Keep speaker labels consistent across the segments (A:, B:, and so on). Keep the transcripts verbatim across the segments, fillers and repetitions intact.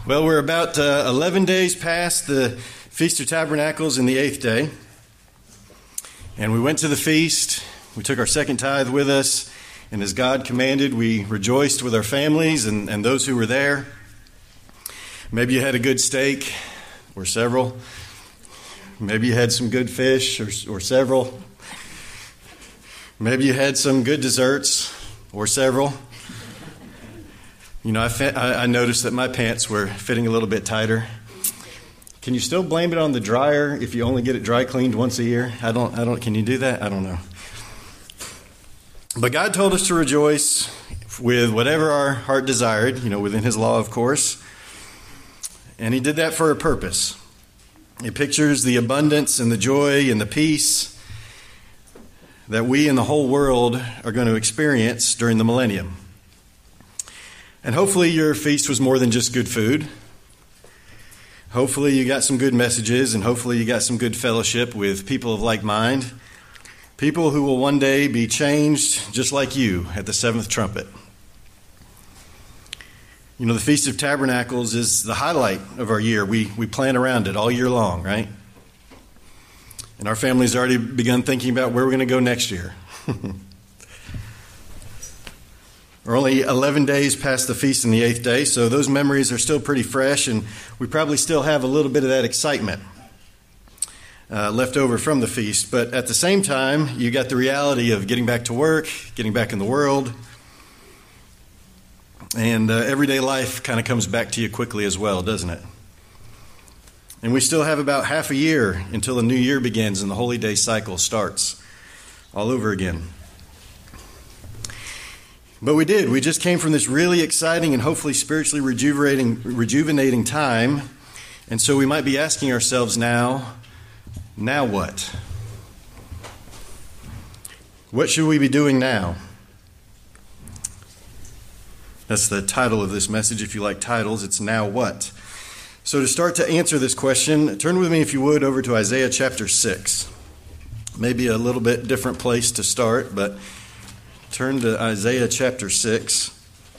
A: Well, we're about uh, eleven days past the Feast of Tabernacles in the eighth day. And we went to the feast. We took our second tithe with us. And as God commanded, we rejoiced with our families and, and those who were there. Maybe you had a good steak or several. Maybe you had some good fish or, or several. Maybe you had some good desserts or several. You know, I, fe- I noticed that my pants were fitting a little bit tighter. Can you still blame it on the dryer if you only get it dry cleaned once a year? I don't, I don't, can you do that? I don't know. But God told us to rejoice with whatever our heart desired, you know, within His law, of course. And He did that for a purpose. It pictures the abundance and the joy and the peace that we and the whole world are going to experience during the millennium. And hopefully your feast was more than just good food. Hopefully you got some good messages, and hopefully you got some good fellowship with people of like mind, people who will one day be changed just like you at the seventh trumpet. You know, the Feast of Tabernacles is the highlight of our year. We we plan around it all year long, right? And our family's already begun thinking about where we're going to go next year. We're only eleven days past the feast in the eighth day, so those memories are still pretty fresh, and we probably still have a little bit of that excitement uh, left over from the feast. But at the same time, you got the reality of getting back to work, getting back in the world, and uh, everyday life kind of comes back to you quickly as well, doesn't it? And we still have about half a year until the new year begins and the holy day cycle starts all over again. But we did. We just came from this really exciting and hopefully spiritually rejuvenating, rejuvenating time. And so we might be asking ourselves now, now what? What should we be doing now? That's the title of this message. If you like titles, it's Now What? So to start to answer this question, turn with me, if you would, over to Isaiah chapter six. Maybe a little bit different place to start, but turn to Isaiah chapter six.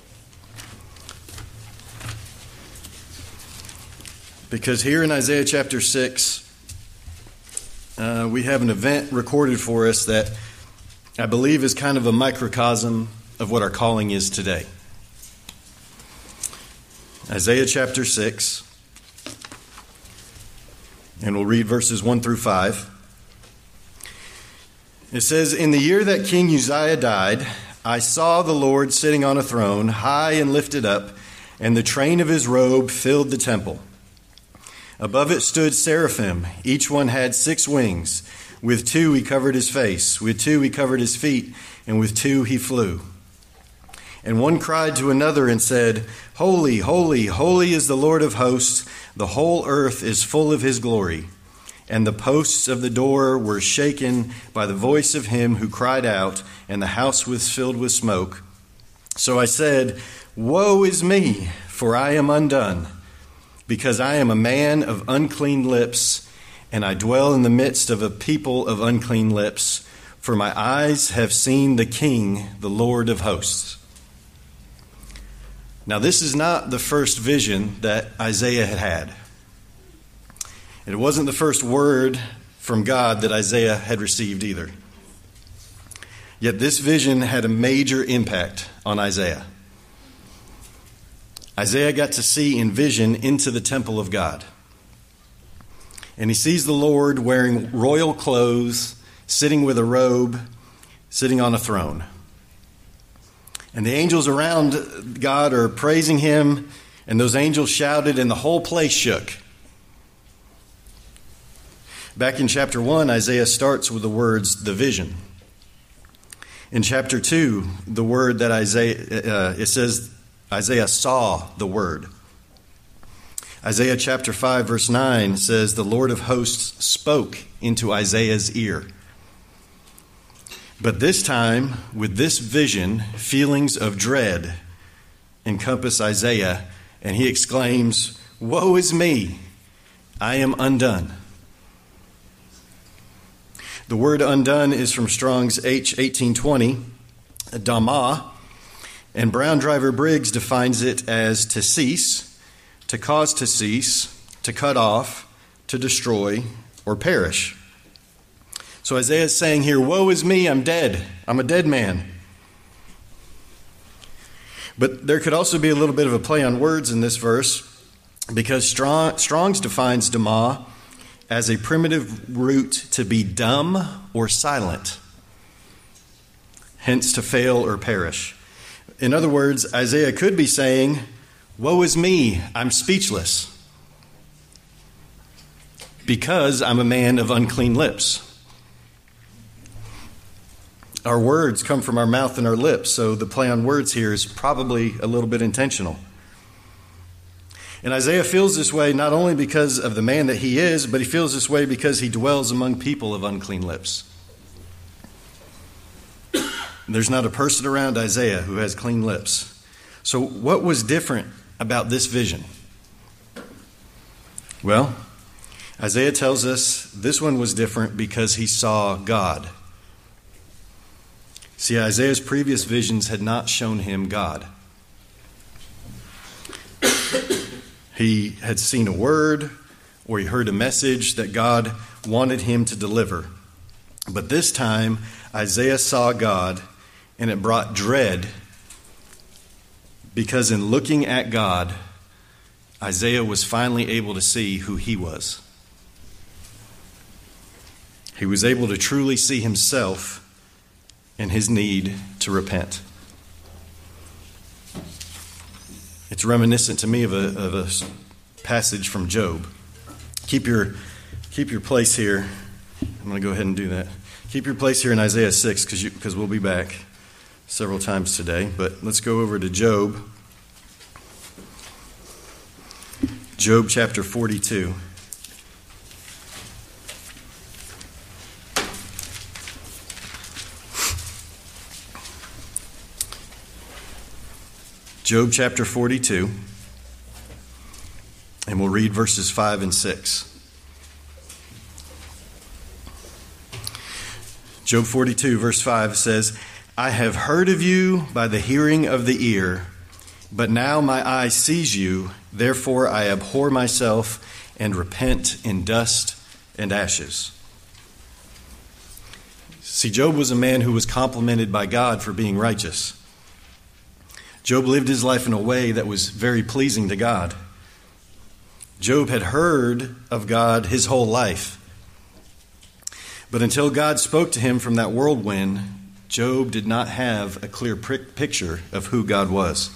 A: Because here in Isaiah chapter six, uh, we have an event recorded for us that I believe is kind of a microcosm of what our calling is today. Isaiah chapter six, and we'll read verses one through five. It says, "In the year that King Uzziah died, I saw the Lord sitting on a throne, high and lifted up, and the train of his robe filled the temple. Above it stood seraphim. Each one had six wings. With two he covered his face, with two he covered his feet, and with two he flew. And one cried to another and said, 'Holy, holy, holy is the Lord of hosts. The whole earth is full of his glory.' And the posts of the door were shaken by the voice of him who cried out, and the house was filled with smoke. So I said, 'Woe is me, for I am undone, because I am a man of unclean lips, and I dwell in the midst of a people of unclean lips, for my eyes have seen the King, the Lord of hosts.'" Now, this is not the first vision that Isaiah had had. It wasn't the first word from God that Isaiah had received either. Yet this vision had a major impact on Isaiah. Isaiah got to see in vision into the temple of God. And he sees the Lord wearing royal clothes, sitting with a robe, sitting on a throne. And the angels around God are praising him, and those angels shouted, and the whole place shook. Back in chapter one, Isaiah starts with the words, "the vision." In chapter two, the word that Isaiah, uh, it says, Isaiah saw the word. Isaiah chapter five, verse nine says, "The Lord of hosts spoke into Isaiah's ear." But this time, with this vision, feelings of dread encompass Isaiah, and he exclaims, "Woe is me, I am undone." The word undone is from Strong's H eighteen twenty, Dama, and Brown Driver Briggs defines it as to cease, to cause to cease, to cut off, to destroy, or perish. So Isaiah is saying here, woe is me, I'm dead. I'm a dead man. But there could also be a little bit of a play on words in this verse, because Strong, Strong's defines Dama as a primitive root to be dumb or silent, hence to fail or perish. In other words, Isaiah could be saying, woe is me, I'm speechless, because I'm a man of unclean lips. Our words come from our mouth and our lips, so the play on words here is probably a little bit intentional. And Isaiah feels this way not only because of the man that he is, but he feels this way because he dwells among people of unclean lips. There's not a person around Isaiah who has clean lips. So what was different about this vision? Well, Isaiah tells us this one was different because he saw God. See, Isaiah's previous visions had not shown him God. He had seen a word or he heard a message that God wanted him to deliver. But this time, Isaiah saw God, and it brought dread because in looking at God, Isaiah was finally able to see who he was. He was able to truly see himself and his need to repent. It's reminiscent to me of a, of a passage from Job. Keep your, keep your place here. I'm going to go ahead and do that. Keep your place here in Isaiah six because you, because we'll be back several times today. But let's go over to Job. Job chapter forty-two. Job chapter forty-two, and we'll read verses five and six. Job forty-two, verse five says, I have heard of you by the hearing of the ear, but now my eye sees you, therefore I abhor myself and repent in dust and ashes. See, Job was a man who was complimented by God for being righteous. Job lived his life in a way that was very pleasing to God. Job had heard of God his whole life. But until God spoke to him from that whirlwind, Job did not have a clear picture of who God was.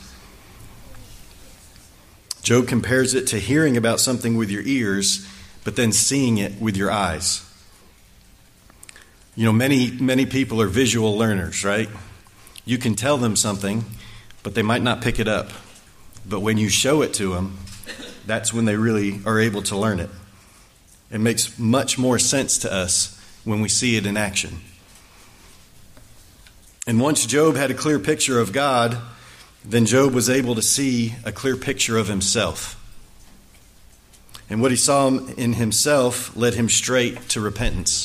A: Job compares it to hearing about something with your ears, but then seeing it with your eyes. You know, many, many people are visual learners, right? You can tell them something, but they might not pick it up. But when you show it to them, that's when they really are able to learn it. It makes much more sense to us when we see it in action. And once Job had a clear picture of God, then Job was able to see a clear picture of himself. And what he saw in himself led him straight to repentance.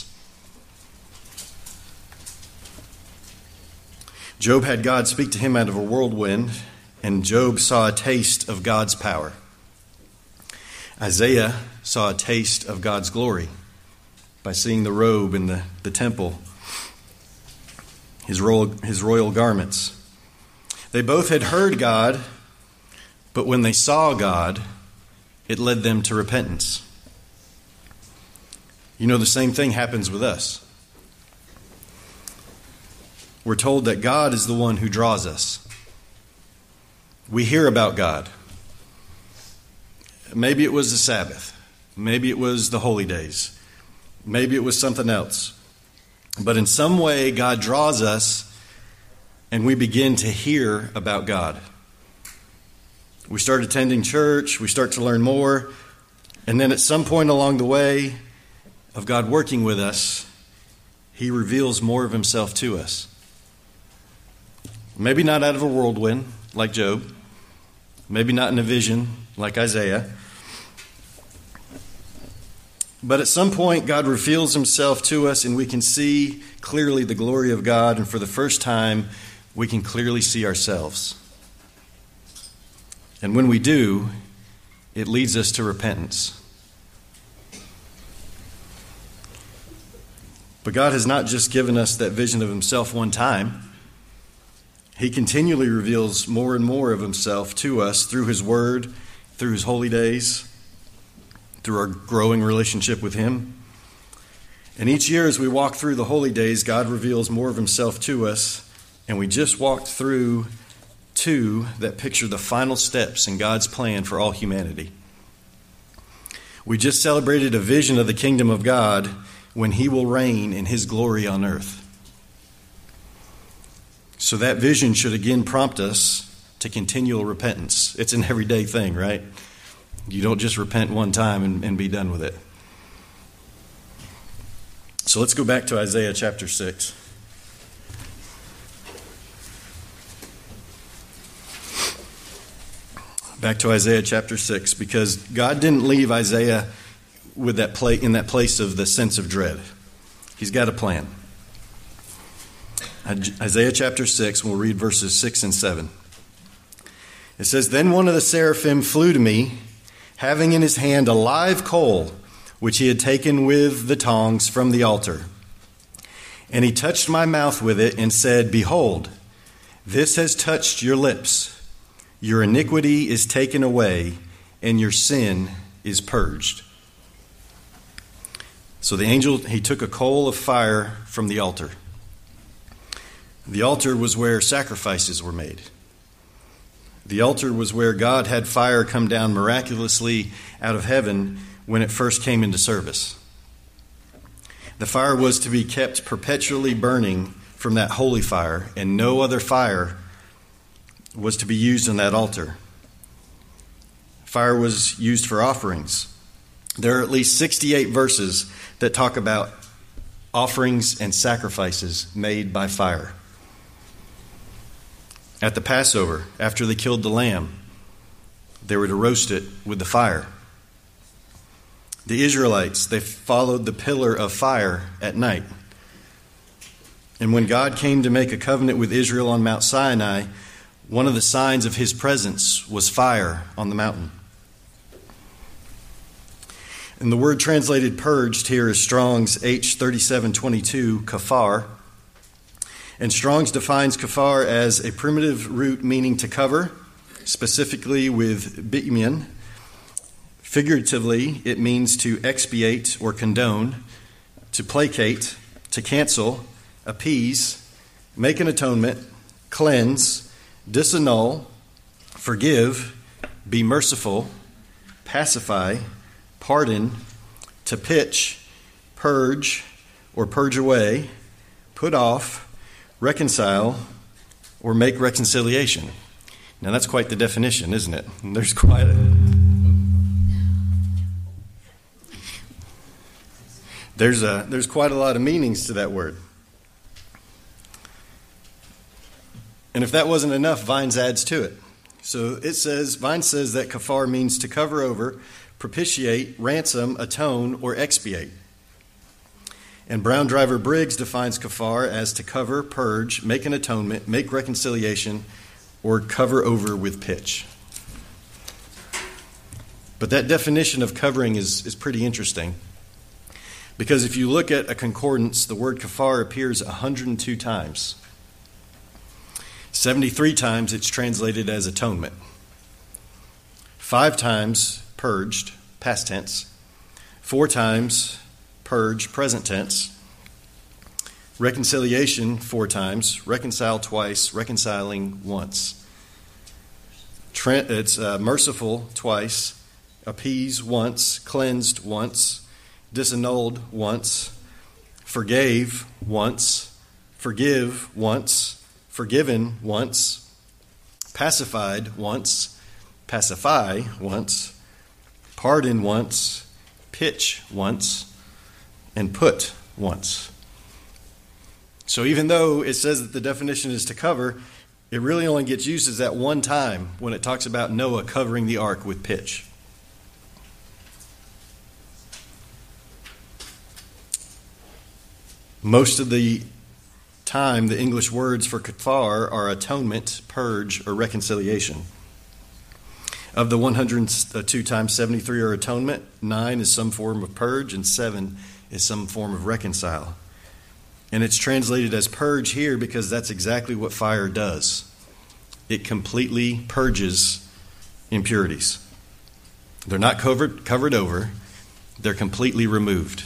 A: Job had God speak to him out of a whirlwind, and Job saw a taste of God's power. Isaiah saw a taste of God's glory by seeing the robe in the, the temple, his royal, his royal garments. They both had heard God, but when they saw God, it led them to repentance. You know, the same thing happens with us. We're told that God is the one who draws us. We hear about God. Maybe it was the Sabbath. Maybe it was the holy days. Maybe it was something else. But in some way, God draws us, and we begin to hear about God. We start attending church. We start to learn more. And then at some point along the way of God working with us, He reveals more of Himself to us. Maybe not out of a whirlwind like Job. Maybe not in a vision like Isaiah. But at some point, God reveals Himself to us and we can see clearly the glory of God. And for the first time, we can clearly see ourselves. And when we do, it leads us to repentance. But God has not just given us that vision of himself one time. He continually reveals more and more of himself to us through his word, through his holy days, through our growing relationship with him. And each year as we walk through the holy days, God reveals more of himself to us. And we just walked through two that picture the final steps in God's plan for all humanity. We just celebrated a vision of the kingdom of God when he will reign in his glory on earth. So that vision should again prompt us to continual repentance. It's an everyday thing, right? You don't just repent one time and, and be done with it. So let's go back to Isaiah chapter six. Back to Isaiah chapter six, because God didn't leave Isaiah with that play in that place of the sense of dread. He's got a plan. Isaiah chapter six, we'll read verses six and seven. It says, "Then one of the seraphim flew to me, having in his hand a live coal, which he had taken with the tongs from the altar. And he touched my mouth with it and said, 'Behold, this has touched your lips. Your iniquity is taken away, and your sin is purged.'" So the angel, he took a coal of fire from the altar. The altar was where sacrifices were made. The altar was where God had fire come down miraculously out of heaven when it first came into service. The fire was to be kept perpetually burning from that holy fire, and no other fire was to be used on that altar. Fire was used for offerings. There are at least sixty-eight verses that talk about offerings and sacrifices made by fire. At the Passover, after they killed the lamb, they were to roast it with the fire. The Israelites, they followed the pillar of fire at night. And when God came to make a covenant with Israel on Mount Sinai, one of the signs of his presence was fire on the mountain. And the word translated purged here is Strong's H thirty-seven twenty-two, kafar. And Strong's defines kafar as a primitive root meaning to cover, specifically with bitumen. Figuratively, it means to expiate or condone, to placate, to cancel, appease, make an atonement, cleanse, disannul, forgive, be merciful, pacify, pardon, to pitch, purge or purge away, put off, reconcile, or make reconciliation. Now that's quite the definition, isn't it? And there's quite a... There's a there's quite a lot of meanings to that word. And if that wasn't enough, Vines adds to it. So it says, Vines says that kafar means to cover over, propitiate, ransom, atone, or expiate. And Brown Driver Briggs defines kafar as to cover, purge, make an atonement, make reconciliation, or cover over with pitch. But that definition of covering is, is pretty interesting. Because if you look at a concordance, the word kafar appears one hundred two times. seventy-three times it's translated as atonement. Five times purged, past tense. Four times purge, present tense. Reconciliation, four times. Reconcile twice, reconciling once. Trent, it's uh, merciful twice. Appease once, cleansed once. Disannulled once, forgave once, forgive once, forgiven once, pacified once, pacify once, pardon once, pitch once, and put once. So even though it says that the definition is to cover, it really only gets used as that one time when it talks about Noah covering the ark with pitch. Most of the time, the English words for kafar are atonement, purge, or reconciliation. Of the one hundred two times seventy-three are atonement, nine is some form of purge, and seven is some form of reconcile. And it's translated as purge here because that's exactly what fire does. It completely purges impurities. They're not covered, covered over. They're completely removed.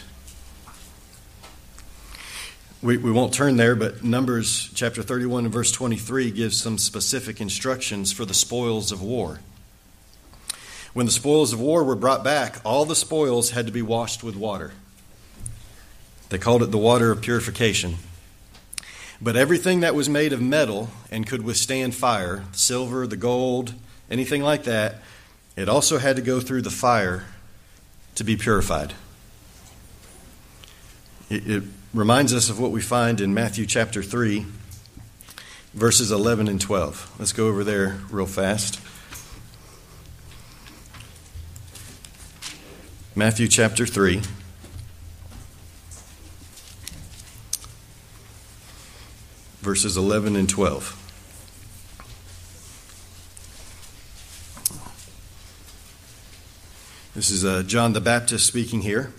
A: We, we won't turn there, but Numbers chapter thirty-one and verse twenty-three gives some specific instructions for the spoils of war. When the spoils of war were brought back, all the spoils had to be washed with water. They called it the water of purification. But everything that was made of metal and could withstand fire, silver, the gold, anything like that, it also had to go through the fire to be purified. It, it reminds us of what we find in Matthew chapter three, verses eleven and twelve. Let's go over there real fast. Matthew chapter three. Verses eleven and twelve. This is uh, John the Baptist speaking here.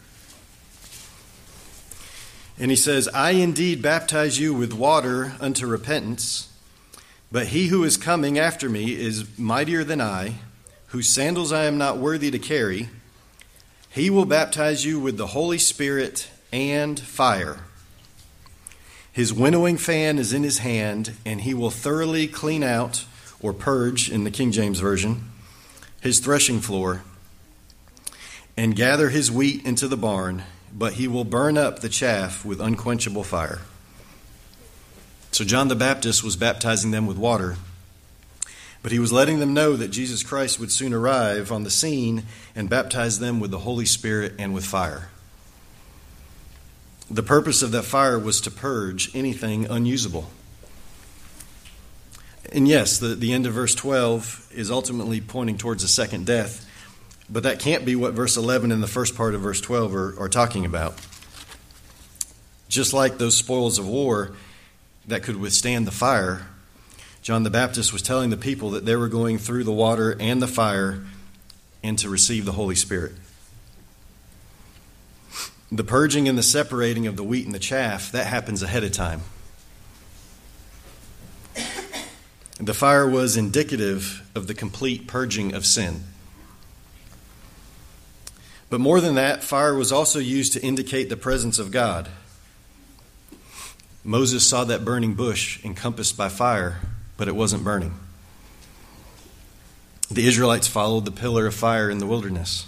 A: And he says, I indeed baptize you with water unto repentance, but he who is coming after me is mightier than I, whose sandals I am not worthy to carry. He will baptize you with the Holy Spirit and fire. His winnowing fan is in his hand, and he will thoroughly clean out, or purge in the King James Version, his threshing floor, and gather his wheat into the barn, but he will burn up the chaff with unquenchable fire. So John the Baptist was baptizing them with water, but he was letting them know that Jesus Christ would soon arrive on the scene and baptize them with the Holy Spirit and with fire. The purpose of that fire was to purge anything unusable. And yes, the, the end of verse twelve is ultimately pointing towards a second death, but that can't be what verse eleven and the first part of verse twelve are, are talking about. Just like those spoils of war that could withstand the fire, John the Baptist was telling the people that they were going through the water and the fire and to receive the Holy Spirit. The purging and the separating of the wheat and the chaff, that happens ahead of time. The fire was indicative of the complete purging of sin. But more than that, fire was also used to indicate the presence of God. Moses saw that burning bush encompassed by fire, but it wasn't burning. The Israelites followed the pillar of fire in the wilderness.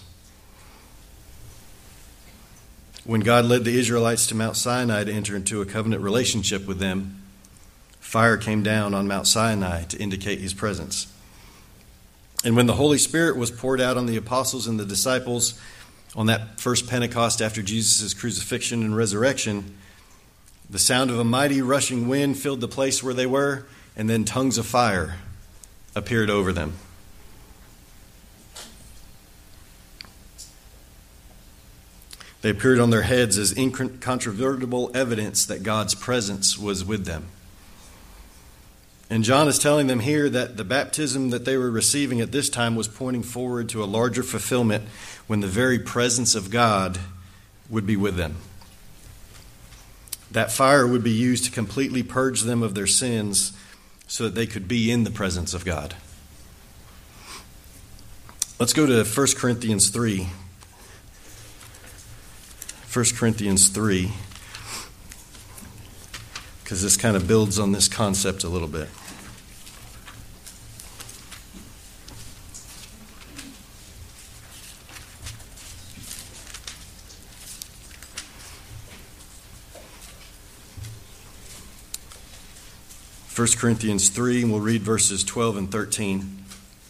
A: When God led the Israelites to Mount Sinai to enter into a covenant relationship with them, fire came down on Mount Sinai to indicate his presence. And when the Holy Spirit was poured out on the apostles and the disciples on that first Pentecost after Jesus' crucifixion and resurrection, the sound of a mighty rushing wind filled the place where they were, and then tongues of fire appeared over them. They appeared on their heads as incontrovertible evidence that God's presence was with them. And John is telling them here that the baptism that they were receiving at this time was pointing forward to a larger fulfillment when the very presence of God would be with them. That fire would be used to completely purge them of their sins so that they could be in the presence of God. Let's go to First Corinthians three. First Corinthians three, because this kind of builds on this concept a little bit. First Corinthians three, and we'll read verses twelve and thirteen.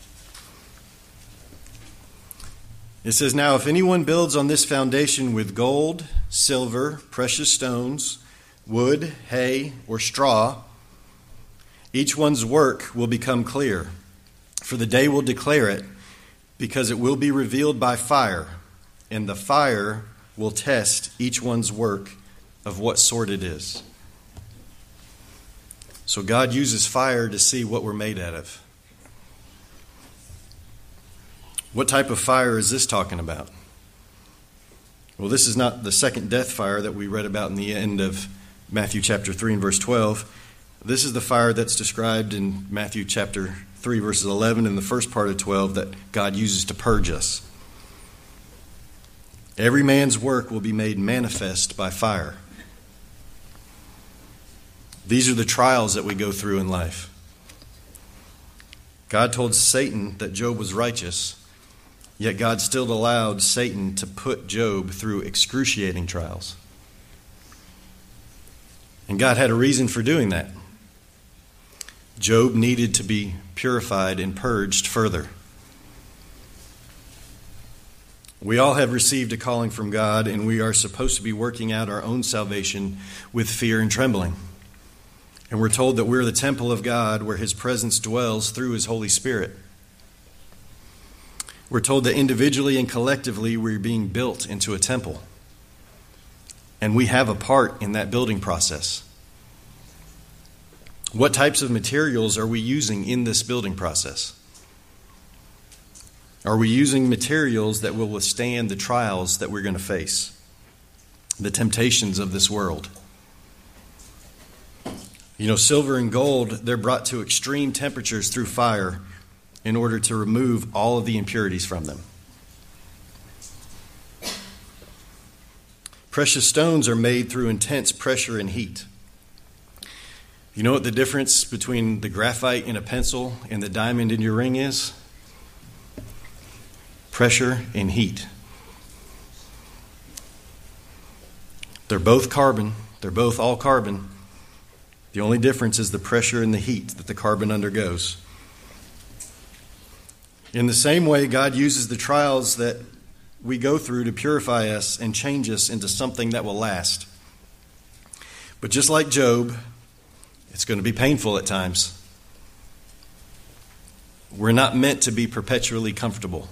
A: It says, Now if anyone builds on this foundation with gold, silver, precious stones, wood, hay, or straw, each one's work will become clear, for the day will declare it, because it will be revealed by fire, and the fire will test each one's work of what sort it is. So God uses fire to see what we're made out of. What type of fire is this talking about? Well, this is not the second death fire that we read about in the end of Matthew chapter three and verse twelve. This is the fire that's described in Matthew chapter three, verses eleven, and the first part of twelve that God uses to purge us. Every man's work will be made manifest by fire. These are the trials that we go through in life. God told Satan that Job was righteous, yet God still allowed Satan to put Job through excruciating trials. And God had a reason for doing that. Job needed to be purified and purged further. We all have received a calling from God, and we are supposed to be working out our own salvation with fear and trembling. And we're told that we're the temple of God where His presence dwells through His Holy Spirit. We're told that individually and collectively we're being built into a temple. And we have a part in that building process. What types of materials are we using in this building process? Are we using materials that will withstand the trials that we're going to face? The temptations of this world? You know, silver and gold, they're brought to extreme temperatures through fire in order to remove all of the impurities from them. Precious stones are made through intense pressure and heat. You know what the difference between the graphite in a pencil and the diamond in your ring is? Pressure and heat. They're both carbon. They're both all carbon. The only difference is the pressure and the heat that the carbon undergoes. In the same way, God uses the trials that we go through to purify us and change us into something that will last. But just like Job, it's going to be painful at times. We're not meant to be perpetually comfortable.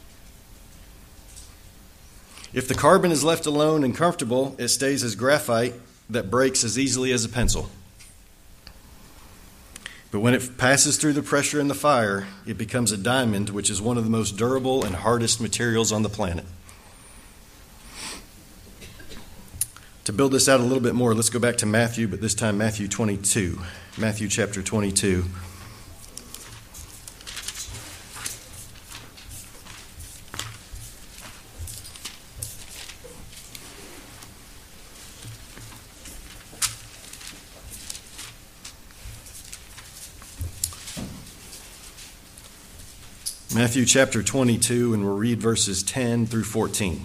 A: If the carbon is left alone and comfortable, it stays as graphite that breaks as easily as a pencil. But when it passes through the pressure and the fire, it becomes a diamond, which is one of the most durable and hardest materials on the planet. To build this out a little bit more, let's go back to Matthew, but this time Matthew twenty-two. Matthew chapter twenty-two. Matthew chapter twenty-two, and we'll read verses ten through fourteen.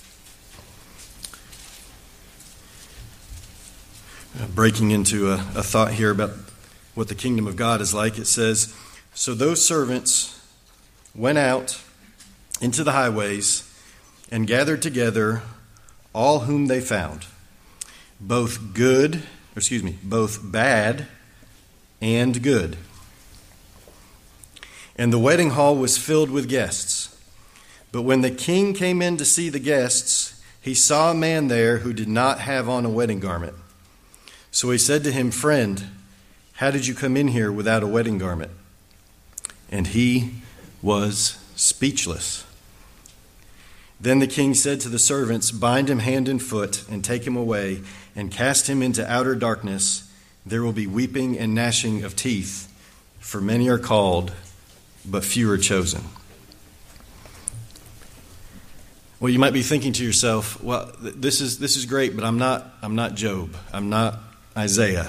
A: Uh, breaking into a, a thought here about what the kingdom of God is like, it says, "So those servants went out into the highways and gathered together all whom they found, both good, or excuse me, both bad and good. And the wedding hall was filled with guests. But when the king came in to see the guests, he saw a man there who did not have on a wedding garment. So he said to him, 'Friend, how did you come in here without a wedding garment?' And he was speechless. Then the king said to the servants, 'Bind him hand and foot and take him away and cast him into outer darkness. There will be weeping and gnashing of teeth, for many are called, but few are chosen.'" Well, you might be thinking to yourself, well, this is this is great, but I'm not I'm not Job. I'm not Isaiah.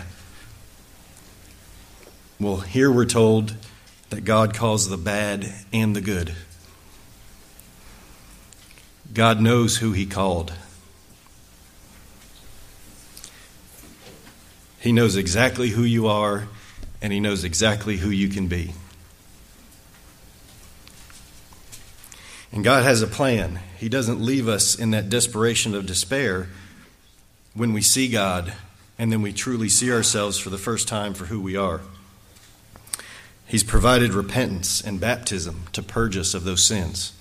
A: Well, here we're told that God calls the bad and the good. God knows who he called. He knows exactly who you are, and he knows exactly who you can be. And God has a plan. He doesn't leave us in that desperation of despair when we see God and then we truly see ourselves for the first time for who we are. He's provided repentance and baptism to purge us of those sins.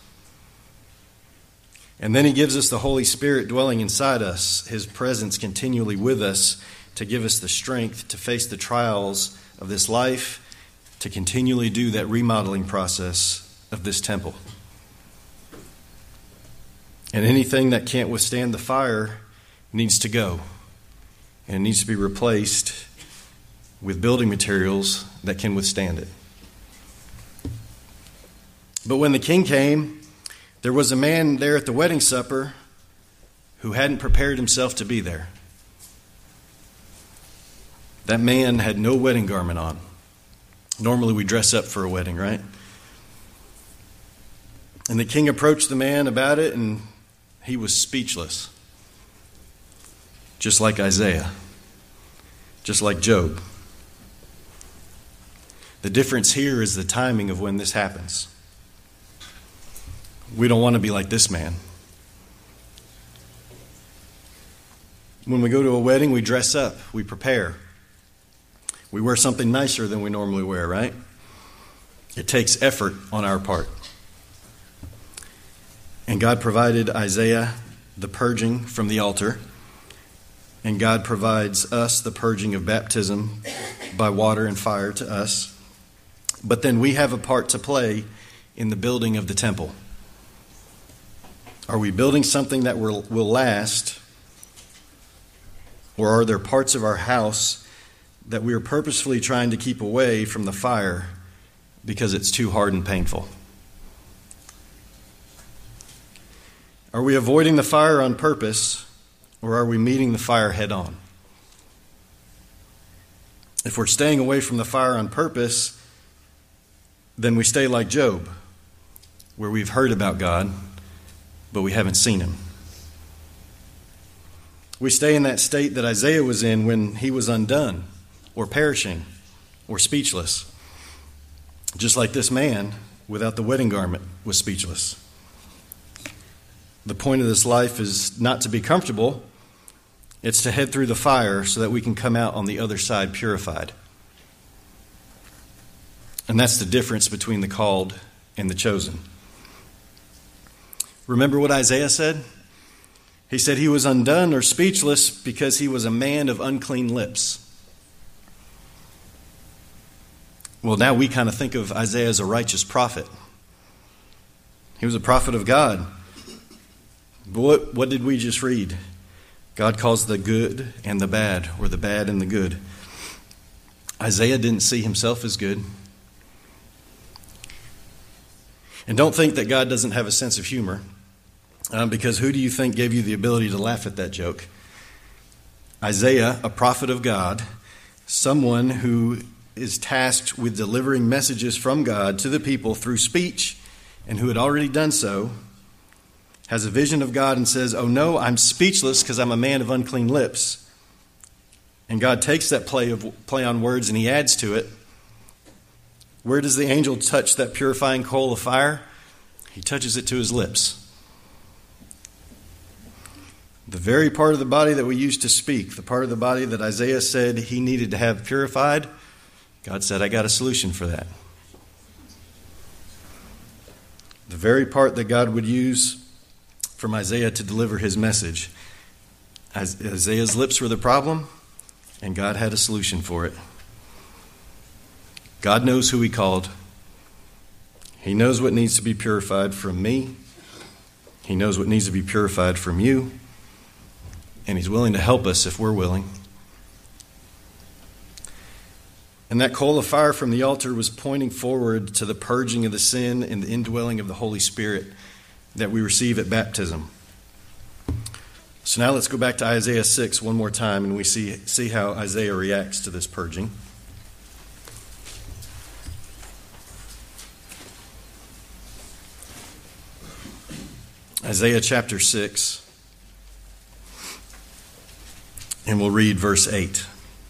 A: And then he gives us the Holy Spirit dwelling inside us, his presence continually with us to give us the strength to face the trials of this life, to continually do that remodeling process of this temple. And anything that can't withstand the fire needs to go. And it needs to be replaced with building materials that can withstand it. But when the king came, there was a man there at the wedding supper who hadn't prepared himself to be there. That man had no wedding garment on. Normally we dress up for a wedding, right? And the king approached the man about it, and he was speechless. Just like Isaiah. Just like Job. The difference here is the timing of when this happens. We don't want to be like this man. When we go to a wedding, we dress up, we prepare. We wear something nicer than we normally wear, right? It takes effort on our part. And God provided Isaiah the purging from the altar. And God provides us the purging of baptism by water and fire to us. But then we have a part to play in the building of the temple. Are we building something that will, will last? Or are there parts of our house that we are purposefully trying to keep away from the fire because it's too hard and painful? Are we avoiding the fire on purpose, or are we meeting the fire head on? If we're staying away from the fire on purpose, then we stay like Job, where we've heard about God, but we haven't seen him. We stay in that state that Isaiah was in when he was undone, or perishing, or speechless. Just like this man, without the wedding garment, was speechless. The point of this life is not to be comfortable. It's to head through the fire so that we can come out on the other side purified. And that's the difference between the called and the chosen. Remember what Isaiah said? He said he was undone or speechless because he was a man of unclean lips. Well, now we kind of think of Isaiah as a righteous prophet. He was a prophet of God. But what, what did we just read? God calls the good and the bad, or the bad and the good. Isaiah didn't see himself as good. And don't think that God doesn't have a sense of humor, um, because who do you think gave you the ability to laugh at that joke? Isaiah, a prophet of God, someone who is tasked with delivering messages from God to the people through speech, and who had already done so, has a vision of God and says, oh no, I'm speechless because I'm a man of unclean lips. And God takes that play of play on words and he adds to it. Where does the angel touch that purifying coal of fire? He touches it to his lips. The very part of the body that we use to speak, the part of the body that Isaiah said he needed to have purified, God said, I got a solution for that. The very part that God would use from Isaiah to deliver his message. Isaiah's lips were the problem, and God had a solution for it. God knows who he called. He knows what needs to be purified from me. He knows what needs to be purified from you. And he's willing to help us if we're willing. And that coal of fire from the altar was pointing forward to the purging of the sin and the indwelling of the Holy Spirit that we receive at baptism. So now let's go back to Isaiah six one more time, and we see, see how Isaiah reacts to this purging. Isaiah chapter six, and we'll read verse eight.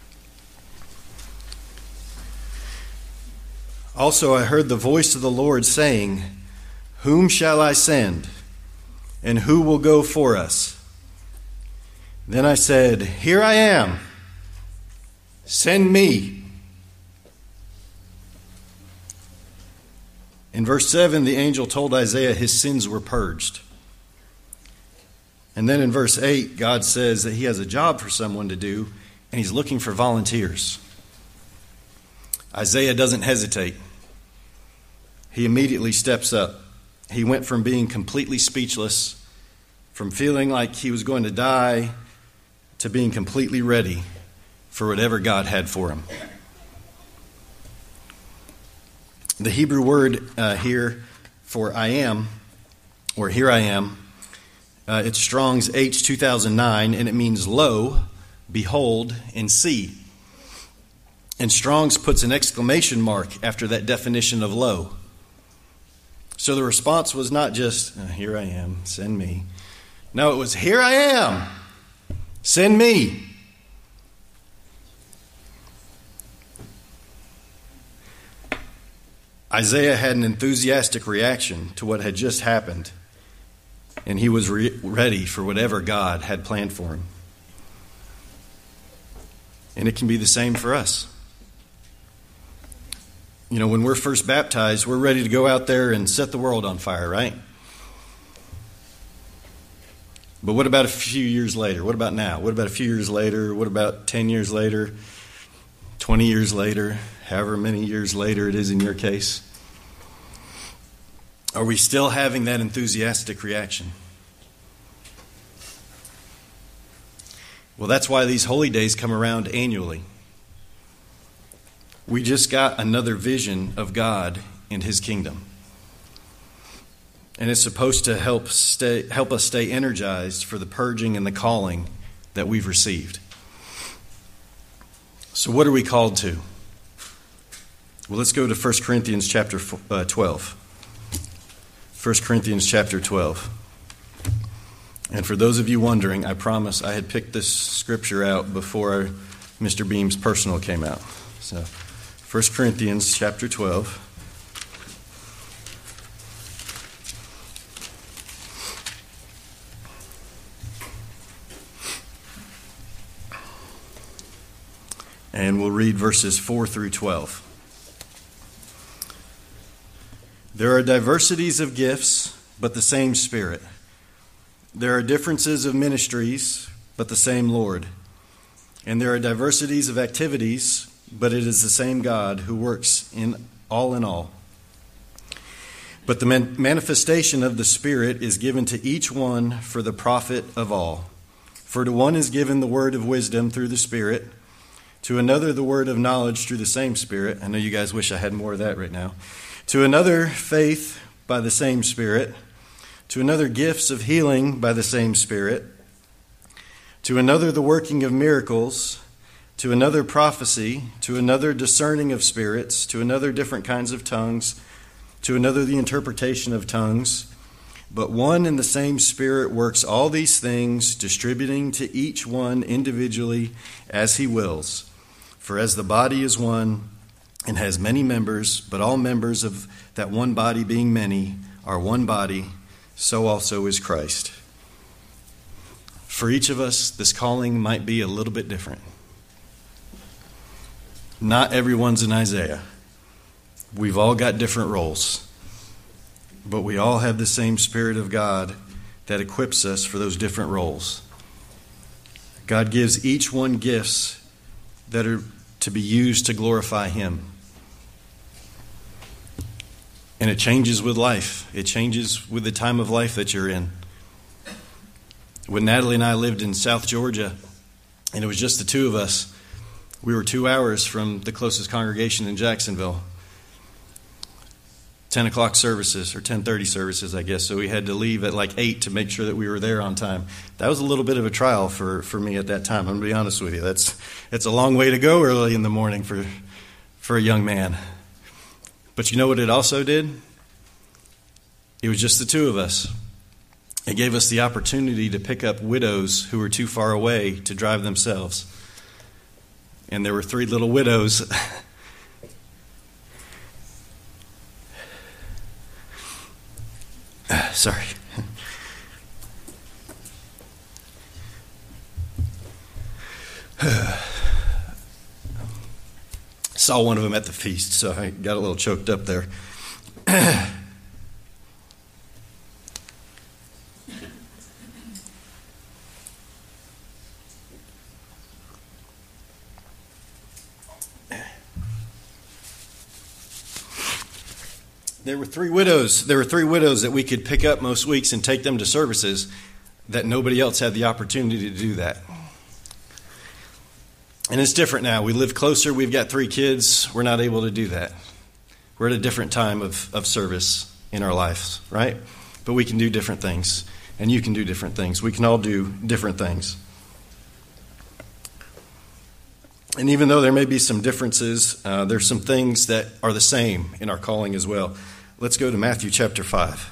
A: Also I heard the voice of the Lord saying, whom shall I send, and who will go for us? Then I said, here I am. Send me. In verse seven, the angel told Isaiah his sins were purged. And then in verse eight, God says that he has a job for someone to do, and he's looking for volunteers. Isaiah doesn't hesitate. He immediately steps up. He went from being completely speechless from feeling like he was going to die to being completely ready for whatever God had for him. The Hebrew word uh, here for I am, or here I am, uh, it's Strong's H two thousand nine, and it means lo, behold, and see. And Strong's puts an exclamation mark after that definition of lo. So the response was not just, oh, here I am, send me. No, it was, here I am, send me. Isaiah had an enthusiastic reaction to what had just happened, and he was re- ready for whatever God had planned for him. And it can be the same for us. You know, when we're first baptized, we're ready to go out there and set the world on fire, right? But what about a few years later? What about now? What about a few years later? What about ten years later? twenty years later? However many years later it is in your case? Are we still having that enthusiastic reaction? Well, that's why these holy days come around annually. We just got another vision of God and His kingdom. And it's supposed to help stay, help us stay energized for the purging and the calling that we've received. So what are we called to? Well, let's go to First Corinthians chapter twelve. First Corinthians chapter twelve. And for those of you wondering, I promise I had picked this scripture out before Mister Beam's personal came out. So, First Corinthians chapter twelve. And we'll read verses four through twelve. There are diversities of gifts, but the same Spirit. There are differences of ministries, but the same Lord. And there are diversities of activities, but it is the same God who works in all in all. But the man- manifestation of the Spirit is given to each one for the profit of all. For to one is given the word of wisdom through the Spirit, to another the word of knowledge through the same Spirit. I know you guys wish I had more of that right now. To another faith by the same Spirit. To another gifts of healing by the same Spirit. To another the working of miracles. To another prophecy. To another discerning of spirits. To another different kinds of tongues. To another the interpretation of tongues. But one and the same Spirit works all these things, distributing to each one individually as He wills. For as the body is one and has many members, but all members of that one body being many are one body, so also is Christ. For each of us, this calling might be a little bit different. Not everyone's an Isaiah. We've all got different roles. But we all have the same Spirit of God that equips us for those different roles. God gives each one gifts that are to be used to glorify Him. And it changes with life. It changes with the time of life that you're in. When Natalie and I lived in South Georgia, and it was just the two of us, we were two hours from the closest congregation in Jacksonville. ten o'clock services, or ten thirty services, I guess. So we had to leave at like eight to make sure that we were there on time. That was a little bit of a trial for, for me at that time. I'm going to be honest with you. That's it's a long way to go early in the morning for for a young man. But you know what it also did? It was just the two of us. It gave us the opportunity to pick up widows who were too far away to drive themselves. And there were three little widows. Sorry. Saw one of them at the feast, so I got a little choked up there. There were three widows. There were three widows that we could pick up most weeks and take them to services. that nobody else had the opportunity to do that. And it's different now. We live closer. We've got three kids. We're not able to do that. We're at a different time of, of service in our lives, right? But we can do different things. And you can do different things. We can all do different things. And even though there may be some differences, uh, there's some things that are the same in our calling as well. Let's go to Matthew chapter five.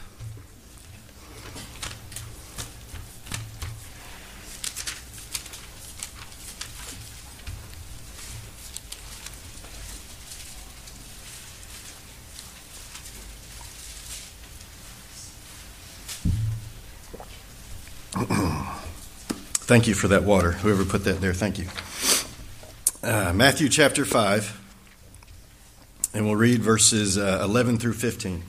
A: Thank you for that water. Whoever put that there, thank you. Uh, Matthew chapter five, and we'll read verses uh, eleven through fifteen.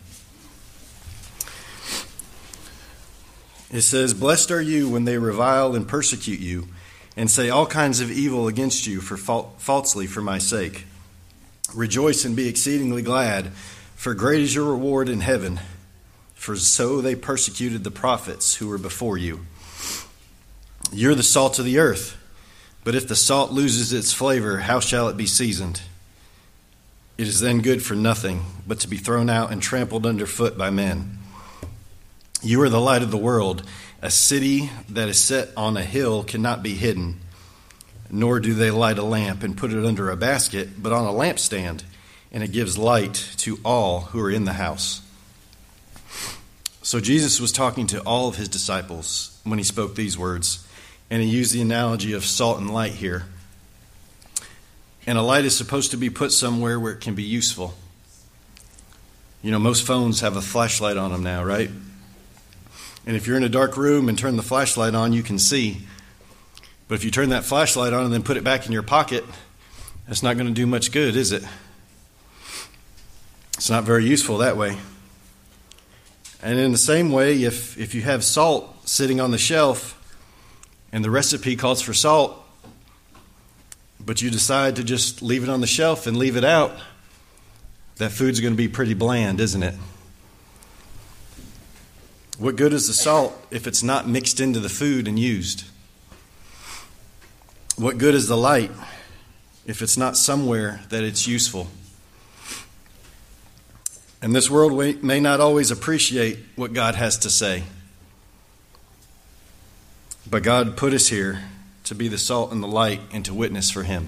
A: It says, "Blessed are you when they revile and persecute you, and say all kinds of evil against you for fal- falsely for my sake. Rejoice and be exceedingly glad, for great is your reward in heaven. For so they persecuted the prophets who were before you. You're the salt of the earth. But if the salt loses its flavor, how shall it be seasoned? It is then good for nothing, but to be thrown out and trampled underfoot by men. You are the light of the world. A city that is set on a hill cannot be hidden. Nor do they light a lamp and put it under a basket, but on a lampstand, and it gives light to all who are in the house." So Jesus was talking to all of his disciples when he spoke these words. And he used the analogy of salt and light here. And a light is supposed to be put somewhere where it can be useful. You know, most phones have a flashlight on them now, right? And if you're in a dark room and turn the flashlight on, you can see. But if you turn that flashlight on and then put it back in your pocket, that's not going to do much good, is it? It's not very useful that way. And in the same way, if, if you have salt sitting on the shelf, and the recipe calls for salt, but you decide to just leave it on the shelf and leave it out, that food's going to be pretty bland, isn't it? What good is the salt if it's not mixed into the food and used? What good is the light if it's not somewhere that it's useful? And this world may not always appreciate what God has to say. But God put us here to be the salt and the light and to witness for him.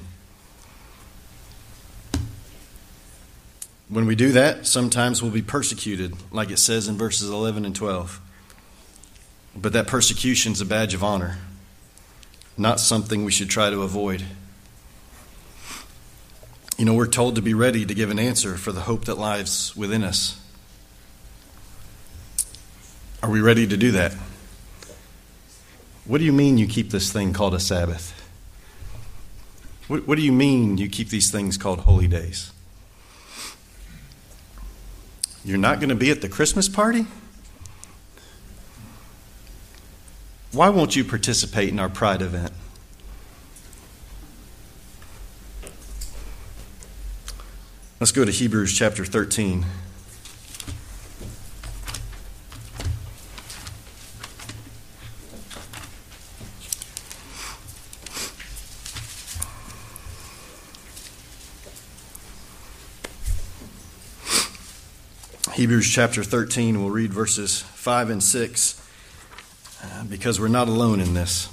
A: When we do that, sometimes we'll be persecuted, like it says in verses eleven and twelve. But that persecution's a badge of honor, not something we should try to avoid. You know, we're told to be ready to give an answer for the hope that lies within us. Are we ready to do that? What do you mean you keep this thing called a Sabbath? What, what do you mean you keep these things called holy days? You're not going to be at the Christmas party? Why won't you participate in our Pride event? Let's go to Hebrews chapter thirteen. Hebrews chapter thirteen, we'll read verses five and six, uh, because we're not alone in this.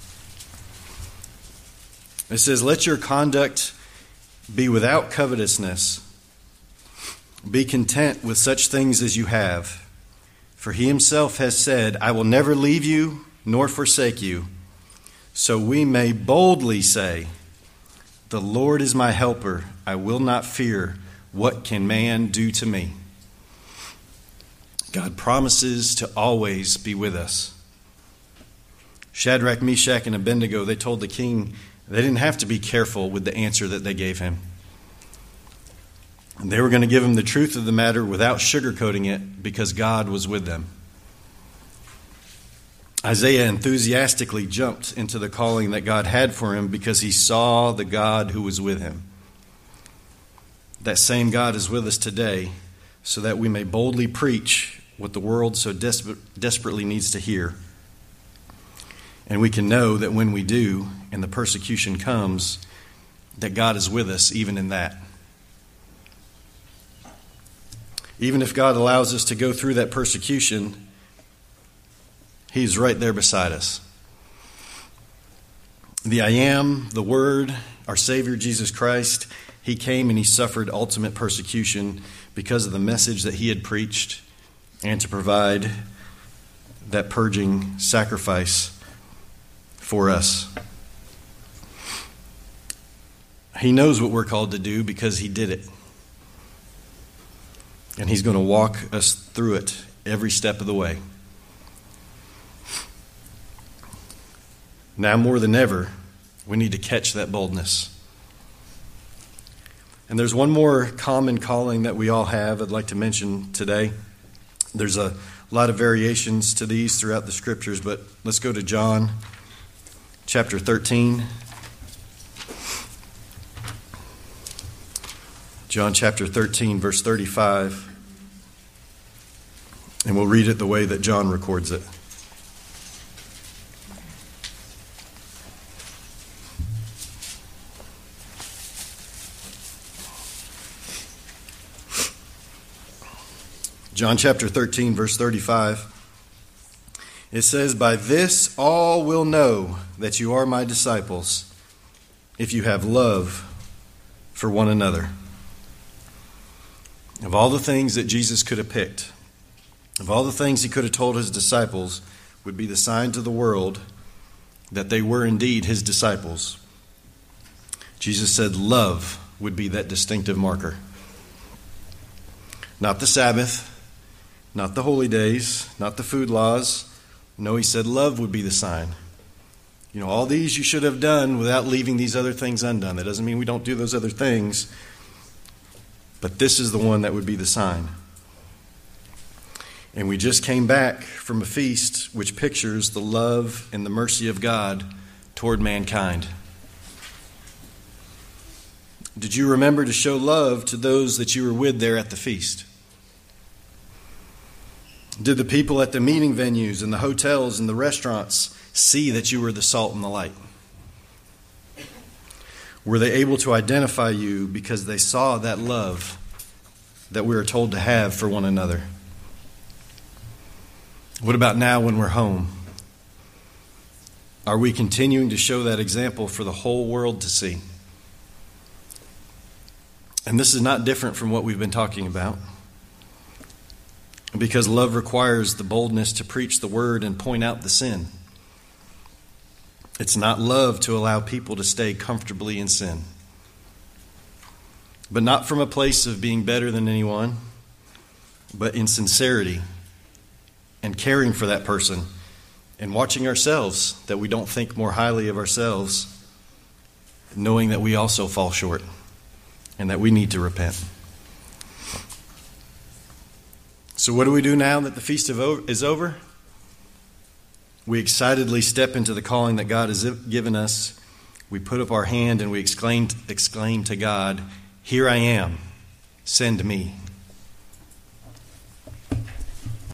A: It says, "Let your conduct be without covetousness. Be content with such things as you have. For he himself has said, I will never leave you nor forsake you. So we may boldly say, the Lord is my helper. I will not fear. What can man do to me?" God promises to always be with us. Shadrach, Meshach, and Abednego, they told the king they didn't have to be careful with the answer that they gave him. And they were going to give him the truth of the matter without sugarcoating it because God was with them. Isaiah enthusiastically jumped into the calling that God had for him because he saw the God who was with him. That same God is with us today so that we may boldly preach what the world so desper- desperately needs to hear. And we can know that when we do, and the persecution comes, that God is with us even in that. Even if God allows us to go through that persecution, He's right there beside us. The I Am, the Word, our Savior Jesus Christ, He came and He suffered ultimate persecution because of the message that He had preached and to provide that purging sacrifice for us. He knows what we're called to do because He did it. And He's going to walk us through it every step of the way. Now more than ever, we need to catch that boldness. And there's one more common calling that we all have I'd like to mention today. There's a lot of variations to these throughout the scriptures, but let's go to John chapter thirteen. John chapter thirteen, verse thirty-five. And we'll read it the way that John records it. John chapter thirteen, verse thirty-five. It says, "By this all will know that you are my disciples, if you have love for one another." Of all the things that Jesus could have picked, of all the things He could have told His disciples would be the sign to the world that they were indeed His disciples, Jesus said love would be that distinctive marker. Not the Sabbath, not the holy days, not the food laws. No, He said love would be the sign. You know, all these you should have done without leaving these other things undone. That doesn't mean we don't do those other things, but this is the one that would be the sign. And we just came back from a feast which pictures the love and the mercy of God toward mankind. Did you remember to show love to those that you were with there at the feast? Did the people at the meeting venues and the hotels and the restaurants see that you were the salt and the light? Were they able to identify you because they saw that love that we are told to have for one another? What about now when we're home? Are we continuing to show that example for the whole world to see? And this is not different from what we've been talking about. Because love requires the boldness to preach the word and point out the sin. It's not love to allow people to stay comfortably in sin. But not from a place of being better than anyone, but in sincerity and caring for that person and watching ourselves that we don't think more highly of ourselves, knowing that we also fall short and that we need to repent. So what do we do now that the feast is over? We excitedly step into the calling that God has given us. We put up our hand and we exclaim, exclaim to God, "Here I am, send me."